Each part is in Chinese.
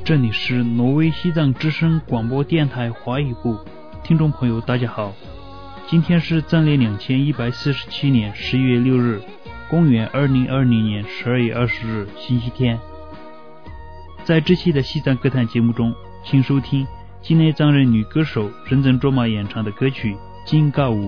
这里是挪威西藏之声广播电台华语部，听众朋友大家好，今天是藏历2147年11月6日，公元2020年12月20日星期天。在这期的西藏歌坛节目中，请收听境内藏人女歌手仁增卓玛演唱的歌曲《金嘎舞》。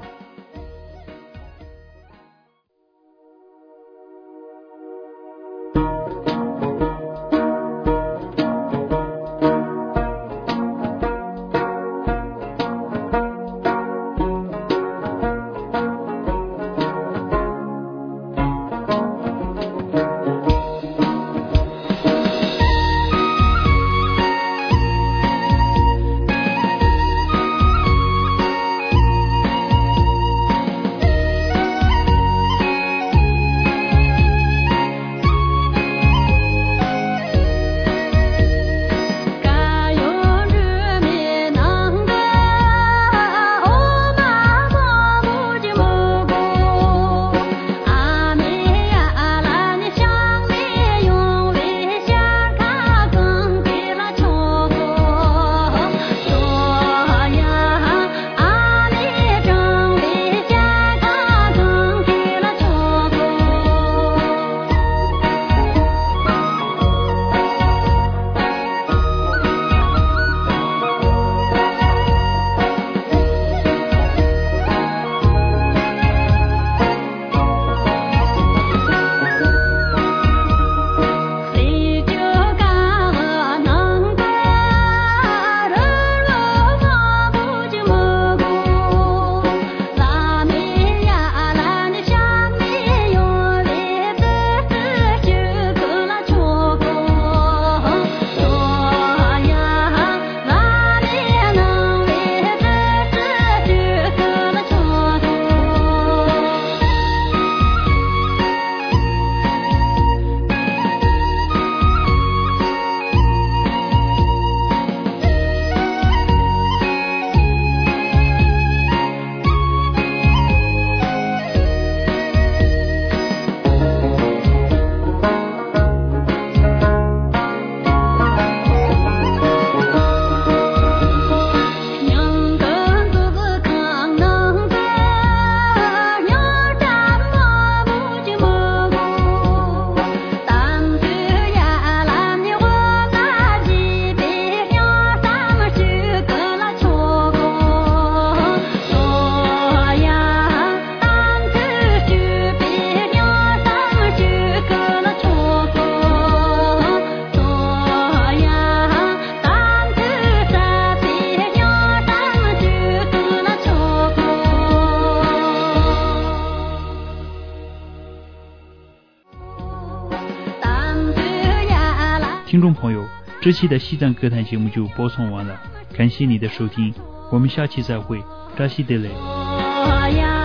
听众朋友，这期的西藏歌坛节目就播送完了，感谢你的收听，我们下期再会，扎西德勒。